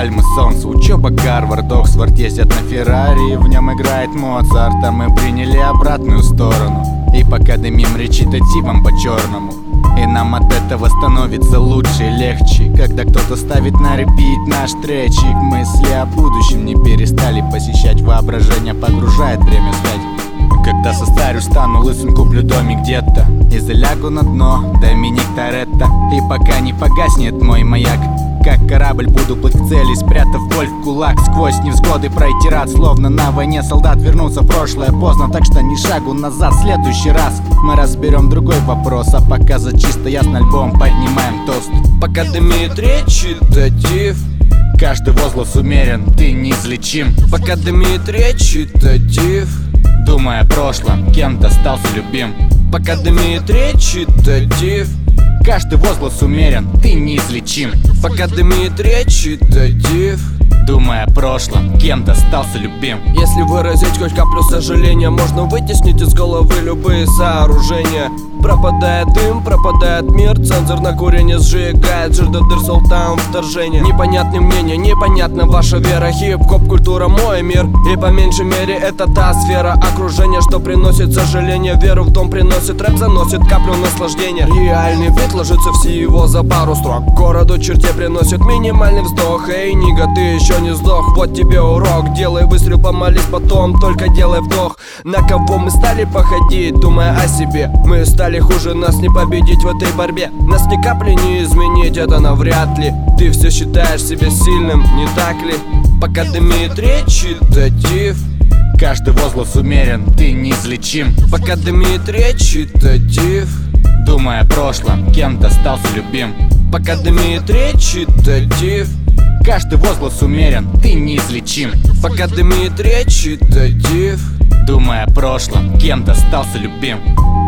пальмы, солнце, учеба, Гарвард, Оксфорд. Ездят на Феррари, в нем играет Моцарт. А мы приняли обратную сторону и пока дымим речитативом по-черному. И нам от этого становится лучше и легче, когда кто-то ставит на репит наш тречик. Мысли о будущем не перестали посещать, воображение погружает время спать. Когда состарюсь, стану лысым, куплю домик где-то и залягу на дно, Доминик Торетто. И пока не погаснет мой маяк, как корабль буду плыть к цели, спрятав боль в кулак. Сквозь невзгоды пройти рад, словно на войне солдат. Вернуться в прошлое поздно, так что ни шагу назад. В следующий раз мы разберем другой вопрос, а пока за чисто ясно альбом поднимаем тост. Пока дымит речитатив, каждый возглас умерен, ты неизлечим. Пока дымит речитатив, думая о прошлом, кем-то стался любим. Пока дымит речитатив, каждый возглас умерен, ты неизлечим. Пока дымит речитатив, думая о прошлом, кем-то стался любим. Если выразить хоть каплю сожаления, можно вытеснить из головы любые сооружения. Пропадает дым, пропадает мир, цензор на курение сжигает жир до дыр, султан вторжение. Непонятны мнения, непонятна ваша вера. Хип-хоп культура мой мир, и по меньшей мере это та сфера окружения, что приносит сожаление. Веру в дом приносит, рэп заносит каплю наслаждения. Реальный бит ложится всего за пару строк, городу черте приносит минимальный вздох. Эй, нига, ты еще не сдох, вот тебе урок. Делай выстрел, помолись, потом только делай вдох. На кого мы стали походить, думая о себе? Мы стали хуже, нас не победить в этой борьбе. Нас ни капли не изменить, это навряд ли. Ты все считаешь себя сильным, не так ли? Пока дымит речитатив, каждый возглас умерен, ты неизлечим. Пока дымит речитатив, думая о прошлом, кем-то стался любим. Пока дымит речитатив, каждый возглас умерен, ты неизлечим. Пока дымит речитатив, думая о прошлом, кем-то стался любим.